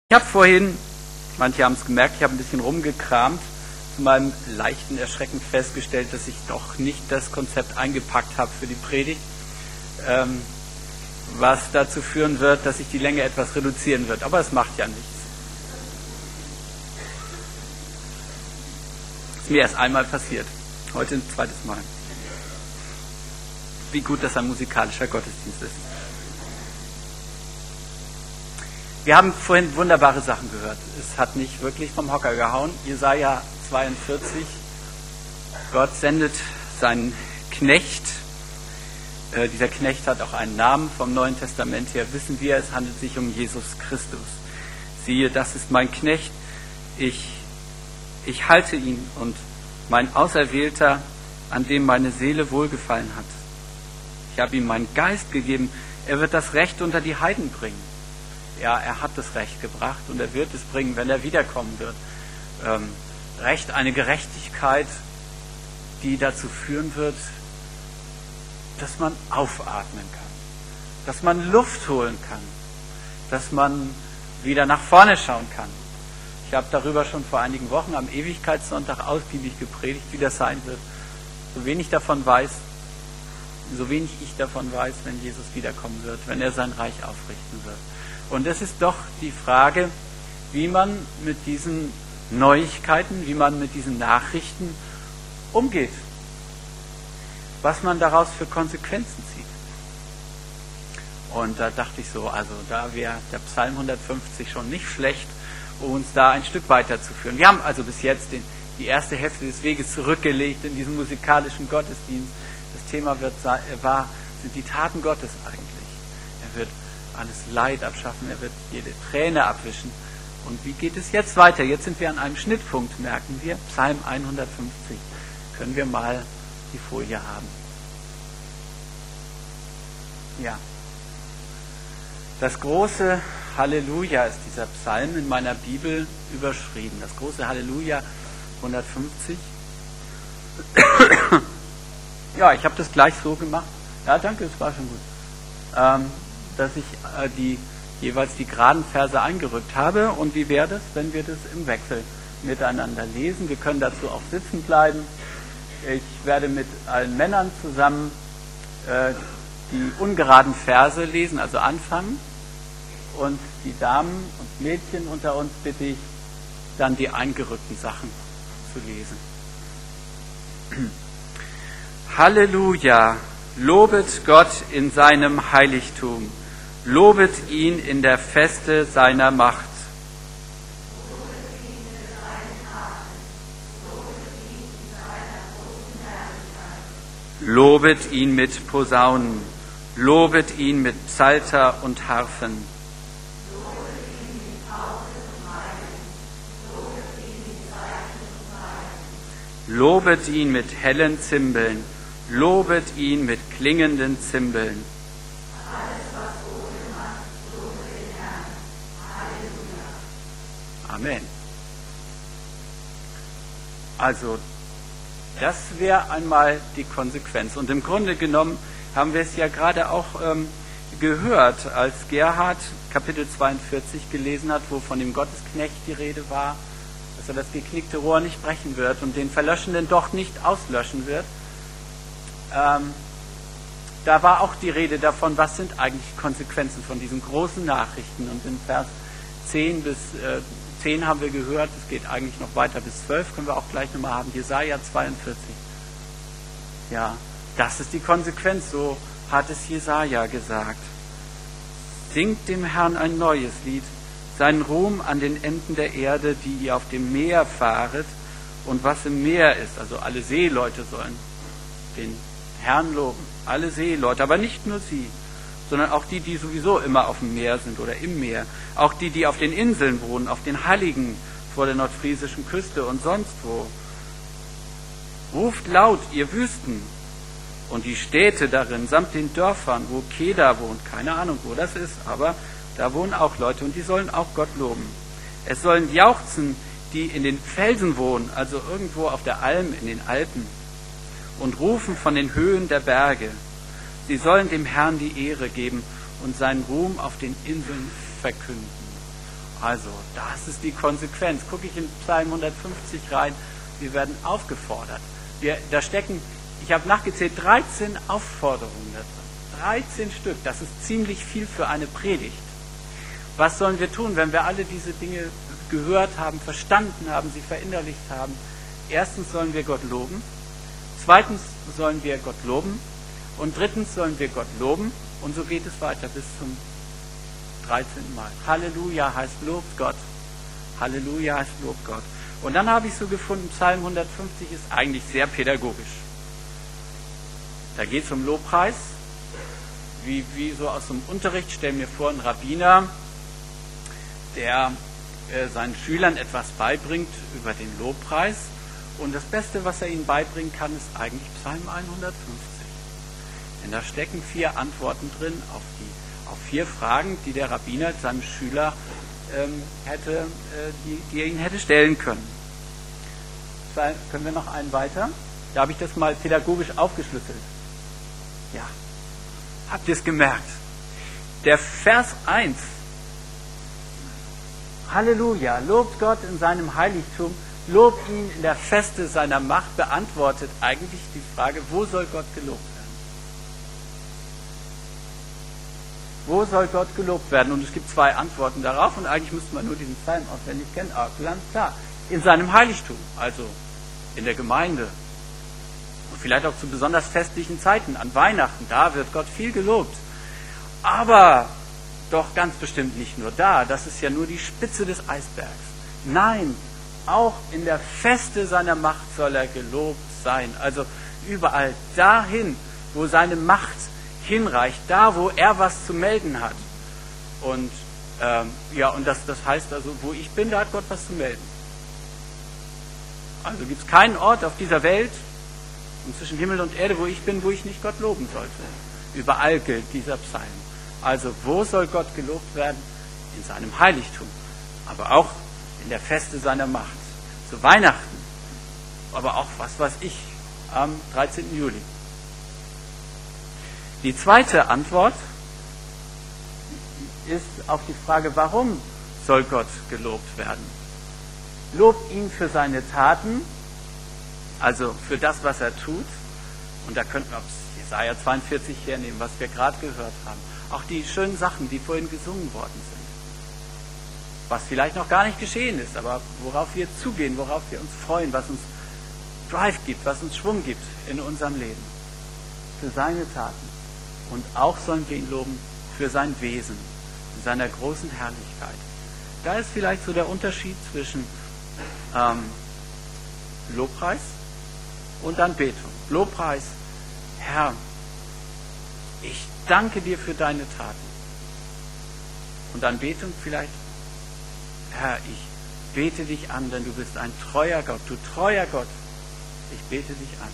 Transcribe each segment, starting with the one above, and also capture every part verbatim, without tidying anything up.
Ich habe vorhin, manche haben es gemerkt, ich habe ein bisschen rumgekramt, zu meinem leichten Erschrecken festgestellt, dass ich doch nicht das Konzept eingepackt habe für die Predigt, ähm, was dazu führen wird, dass sich die Länge etwas reduzieren wird. Aber es macht ja nichts. Ist mir erst einmal passiert, heute ein zweites Mal. Wie gut, dass ein musikalischer Gottesdienst ist. Wir haben vorhin wunderbare Sachen gehört. Es hat mich wirklich vom Hocker gehauen. Jesaja zweiundvierzig. Gott sendet seinen Knecht. Äh, dieser Knecht hat auch einen Namen. Vom Neuen Testament her wissen wir, es handelt sich um Jesus Christus. Siehe, das ist mein Knecht. Ich, ich halte ihn und mein Auserwählter, an dem meine Seele wohlgefallen hat. Ich habe ihm meinen Geist gegeben. Er wird das Recht unter die Heiden bringen. Ja, er hat das Recht gebracht und er wird es bringen, wenn er wiederkommen wird. Ähm, Recht, eine Gerechtigkeit, die dazu führen wird, dass man aufatmen kann, dass man Luft holen kann, dass man wieder nach vorne schauen kann. Ich habe darüber schon vor einigen Wochen am Ewigkeitssonntag ausgiebig gepredigt, wie das sein wird. So wenig davon weiß, so wenig ich davon weiß, wenn Jesus wiederkommen wird, wenn er sein Reich aufrichten wird. Und es ist doch die Frage, wie man mit diesen Neuigkeiten, wie man mit diesen Nachrichten umgeht. Was man daraus für Konsequenzen zieht. Und da dachte ich so, also da wäre der Psalm hundertfünfzig schon nicht schlecht, um uns da ein Stück weiterzuführen. Wir haben also bis jetzt den, die erste Hälfte des Weges zurückgelegt in diesem musikalischen Gottesdienst. Das Thema wird, war, sind die Taten Gottes eigentlich. Er wird alles Leid abschaffen, er wird jede Träne abwischen. Und wie geht es jetzt weiter? Jetzt sind wir an einem Schnittpunkt, merken wir. Psalm hundertfünfzig. Können wir mal die Folie haben? Ja. Das große Halleluja ist dieser Psalm in meiner Bibel überschrieben. Das große Halleluja hundertfünfzig. Ja, ich habe das gleich so gemacht. Ja, danke, es war schon gut. Ähm, dass ich äh, die jeweils die geraden Verse eingerückt habe. Und wie wäre das, wenn wir das im Wechsel miteinander lesen? Wir können dazu auch sitzen bleiben. Ich werde mit allen Männern zusammen äh, die ungeraden Verse lesen, also anfangen. Und die Damen und Mädchen unter uns bitte ich, dann die eingerückten Sachen zu lesen. Halleluja! Lobet Gott in seinem Heiligtum. Lobet ihn in der Feste seiner Macht. Lobet ihn mit Posaunen. Lobet ihn mit Psalter und Harfen. Lobet ihn mit hellen Zimbeln. Lobet ihn mit klingenden Zimbeln. Amen. Also, das wäre einmal die Konsequenz. Und im Grunde genommen haben wir es ja gerade auch ähm, gehört, als Gerhard Kapitel zweiundvierzig gelesen hat, wo von dem Gottesknecht die Rede war, dass er das geknickte Rohr nicht brechen wird und den Verlöschenden doch nicht auslöschen wird. Ähm, da war auch die Rede davon, was sind eigentlich Konsequenzen von diesen großen Nachrichten. Und in Vers zehn bis äh, zehn haben wir gehört, es geht eigentlich noch weiter bis zwölf, können wir auch gleich nochmal haben, Jesaja zweiundvierzig. Ja, das ist die Konsequenz, so hat es Jesaja gesagt. Singt dem Herrn ein neues Lied, seinen Ruhm an den Enden der Erde, die ihr auf dem Meer fahret und was im Meer ist. Also alle Seeleute sollen den Herrn loben, alle Seeleute, aber nicht nur sie, sondern auch die, die sowieso immer auf dem Meer sind oder im Meer. Auch die, die auf den Inseln wohnen, auf den Halligen vor der nordfriesischen Küste und sonst wo. Ruft laut, ihr Wüsten, und die Städte darin, samt den Dörfern, wo Kedar wohnt, keine Ahnung, wo das ist, aber da wohnen auch Leute und die sollen auch Gott loben. Es sollen jauchzen, die in den Felsen wohnen, also irgendwo auf der Alm, in den Alpen, und rufen von den Höhen der Berge. Sie sollen dem Herrn die Ehre geben und seinen Ruhm auf den Inseln verkünden. Also, das ist die Konsequenz. Gucke ich in Psalm hundertfünfzig rein, wir werden aufgefordert. Wir, da stecken, ich habe nachgezählt, dreizehn Aufforderungen da drin. dreizehn Stück, das ist ziemlich viel für eine Predigt. Was sollen wir tun, wenn wir alle diese Dinge gehört haben, verstanden haben, sie verinnerlicht haben? Erstens sollen wir Gott loben, zweitens sollen wir Gott loben und drittens sollen wir Gott loben und so geht es weiter bis zum dreizehnten Mal. Halleluja heißt lobt Gott. Halleluja heißt lobt Gott. Und dann habe ich so gefunden, Psalm hundertfünfzig ist eigentlich sehr pädagogisch. Da geht es um Lobpreis, wie, wie so aus dem Unterricht. Stell mir vor, ein Rabbiner, der äh, seinen Schülern etwas beibringt über den Lobpreis. Und das Beste, was er ihnen beibringen kann, ist eigentlich Psalm hundertfünfzig. Denn da stecken vier Antworten drin auf, die, auf vier Fragen, die der Rabbiner seinem Schüler ähm, hätte, äh, die, die er ihn hätte stellen können. Zwei, können wir noch einen weiter? Da habe ich das mal pädagogisch aufgeschlüsselt. Ja, habt ihr es gemerkt? Der Vers eins. Halleluja, lobt Gott in seinem Heiligtum, lobt ihn in der Feste seiner Macht, beantwortet eigentlich die Frage, wo soll Gott gelobt werden? Wo soll Gott gelobt werden? Und es gibt zwei Antworten darauf und eigentlich müsste man nur diesen Psalm auswendig kennen. Aber ganz klar, in seinem Heiligtum, also in der Gemeinde. Und vielleicht auch zu besonders festlichen Zeiten, an Weihnachten, da wird Gott viel gelobt. Aber doch ganz bestimmt nicht nur da, das ist ja nur die Spitze des Eisbergs. Nein, auch in der Feste seiner Macht soll er gelobt sein. Also überall dahin, wo seine Macht hinreicht, da, wo er was zu melden hat. Und ähm, ja, und das, das heißt also, wo ich bin, da hat Gott was zu melden. Also gibt es keinen Ort auf dieser Welt und zwischen Himmel und Erde, wo ich bin, wo ich nicht Gott loben sollte. Überall gilt dieser Psalm. Also wo soll Gott gelobt werden? In seinem Heiligtum, aber auch in der Feste seiner Macht. Zu Weihnachten, aber auch, was weiß ich, am dreizehnten Juli. Die zweite Antwort ist auf die Frage, warum soll Gott gelobt werden? Lobt ihn für seine Taten, also für das, was er tut. Und da könnten wir Jesaja zweiundvierzig hernehmen, was wir gerade gehört haben. Auch die schönen Sachen, die vorhin gesungen worden sind. Was vielleicht noch gar nicht geschehen ist, aber worauf wir zugehen, worauf wir uns freuen, was uns Drive gibt, was uns Schwung gibt in unserem Leben. Für seine Taten. Und auch sollen wir ihn loben für sein Wesen, in seiner großen Herrlichkeit. Da ist vielleicht so der Unterschied zwischen ähm, Lobpreis und Anbetung. Lobpreis, Herr, ich danke dir für deine Taten. Und Anbetung vielleicht, Herr, ich bete dich an, denn du bist ein treuer Gott, du treuer Gott, ich bete dich an.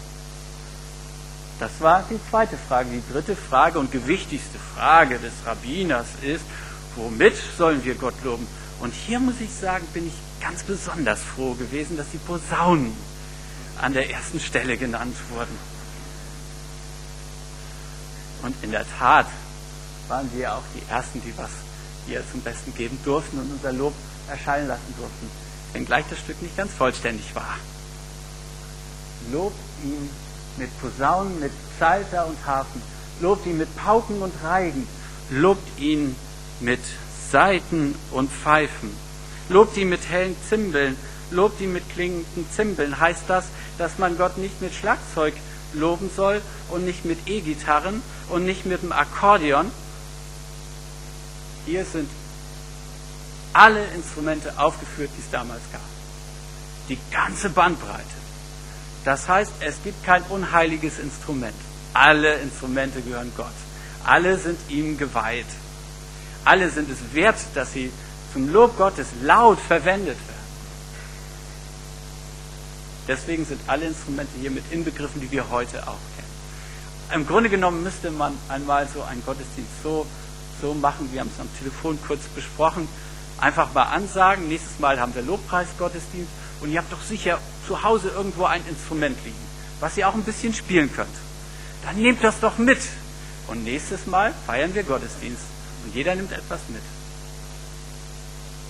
Das war die zweite Frage. Die dritte Frage und gewichtigste Frage des Rabbiners ist, womit sollen wir Gott loben? Und hier muss ich sagen, bin ich ganz besonders froh gewesen, dass die Posaunen an der ersten Stelle genannt wurden. Und in der Tat waren wir auch die Ersten, die was hier zum Besten geben durften und unser Lob erschallen lassen durften, wenngleich das Stück nicht ganz vollständig war. Lobt ihn mit Posaunen, mit Psalter und Harfen, lobt ihn mit Pauken und Reigen, lobt ihn mit Saiten und Pfeifen, lobt ihn mit hellen Zimbeln, lobt ihn mit klingenden Zimbeln. Heißt das, dass man Gott nicht mit Schlagzeug loben soll und nicht mit E-Gitarren und nicht mit dem Akkordeon? Hier sind alle Instrumente aufgeführt, die es damals gab. Die ganze Bandbreite. Das heißt, es gibt kein unheiliges Instrument. Alle Instrumente gehören Gott. Alle sind ihm geweiht. Alle sind es wert, dass sie zum Lob Gottes laut verwendet werden. Deswegen sind alle Instrumente hier mit inbegriffen, die wir heute auch kennen. Im Grunde genommen müsste man einmal so einen Gottesdienst so, so machen, wir haben es am Telefon kurz besprochen, einfach mal ansagen, nächstes Mal haben wir Lobpreisgottesdienst und ihr habt doch sicher zu Hause irgendwo ein Instrument liegen, was ihr auch ein bisschen spielen könnt. Dann nehmt das doch mit. Und nächstes Mal feiern wir Gottesdienst und jeder nimmt etwas mit.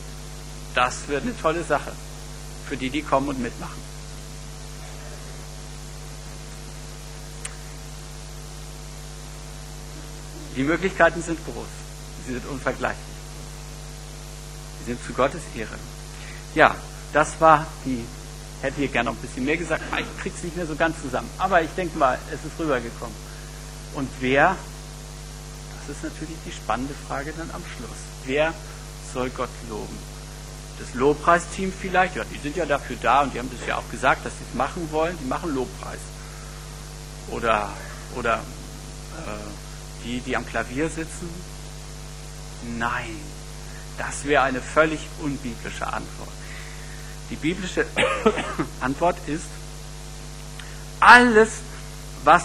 Das wird eine tolle Sache für die, die kommen und mitmachen. Die Möglichkeiten sind groß. Sie sind unvergleichlich. Sie sind zu Gottes Ehre. Ja, das war die, hätte hier gerne noch ein bisschen mehr gesagt, aber ich krieg's nicht mehr so ganz zusammen. Aber ich denke mal, es ist rübergekommen. Und wer, das ist natürlich die spannende Frage dann am Schluss. Wer soll Gott loben? Das Lobpreisteam vielleicht, ja, die sind ja dafür da und die haben das ja auch gesagt, dass sie es machen wollen, die machen Lobpreis. Oder, oder äh, die, die am Klavier sitzen? Nein, das wäre eine völlig unbiblische Antwort. Die biblische Antwort ist, alles, was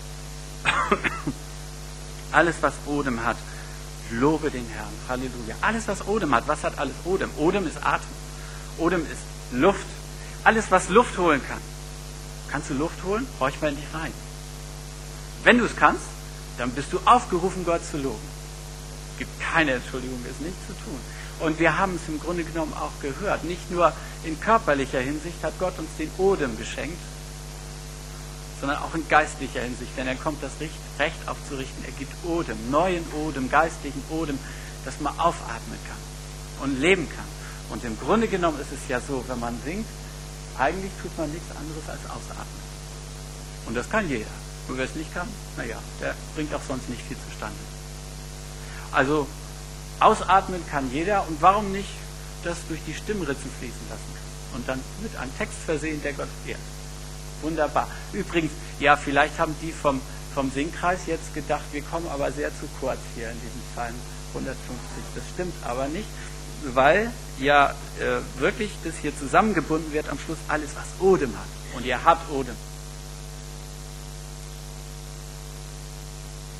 alles, was Odem hat, lobe den Herrn. Halleluja. Alles, was Odem hat, was hat alles Odem? Odem ist Atem. Odem ist Luft. Alles, was Luft holen kann. Kannst du Luft holen? Horch mal in dich rein. Wenn du es kannst, dann bist du aufgerufen, Gott zu loben. Es gibt keine Entschuldigung, es nicht zu tun. Und wir haben es im Grunde genommen auch gehört. Nicht nur in körperlicher Hinsicht hat Gott uns den Odem geschenkt, sondern auch in geistlicher Hinsicht. Denn er kommt, das Recht aufzurichten. Er gibt Odem, neuen Odem, geistlichen Odem, dass man aufatmen kann und leben kann. Und im Grunde genommen ist es ja so, wenn man singt, eigentlich tut man nichts anderes als ausatmen. Und das kann jeder. Und wer es nicht kann, naja, der bringt auch sonst nicht viel zustande. Also ausatmen kann jeder, und warum nicht das durch die Stimmritzen fließen lassen können und dann mit einem Text versehen, der Gott ehrt. Wunderbar. Übrigens, ja, vielleicht haben die vom, vom Singkreis jetzt gedacht, wir kommen aber sehr zu kurz hier in diesem Psalm hundertfünfzig. Das stimmt aber nicht, weil ja äh, wirklich das hier zusammengebunden wird am Schluss alles, was Odem hat. Und ihr habt Odem.